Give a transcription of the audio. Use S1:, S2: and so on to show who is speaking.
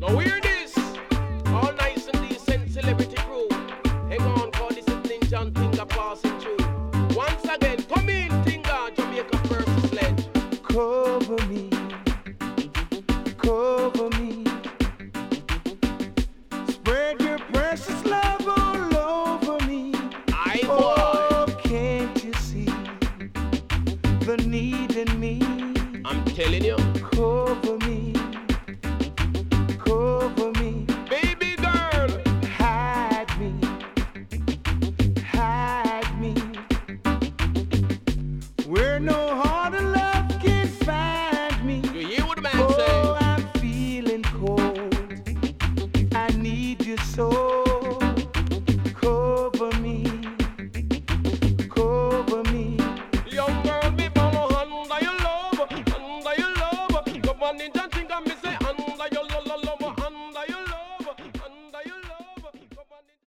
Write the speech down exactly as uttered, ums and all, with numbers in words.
S1: Now hear this. All nice and decent celebrity crew. Hang on, call this is Ninja and Tinga passing through. Once again, come in, Tinga, Jamaica first sledge.
S2: Cover me, cover me. Spread your precious love all over me.
S1: Aye,
S2: Oh,
S1: boy.
S2: can't you see the need in me?
S1: I'm telling you.
S2: Cover me, cover me.
S1: Baby girl.
S2: Hide me, hide me. Where no heart of love can find me.
S1: You hear what the man
S2: Oh,
S1: say?
S2: I'm feeling cold. I need you so. Cover me, cover me.
S1: Young girl, me follow under your love, under your love. Come on, Ninja, Tinga, me say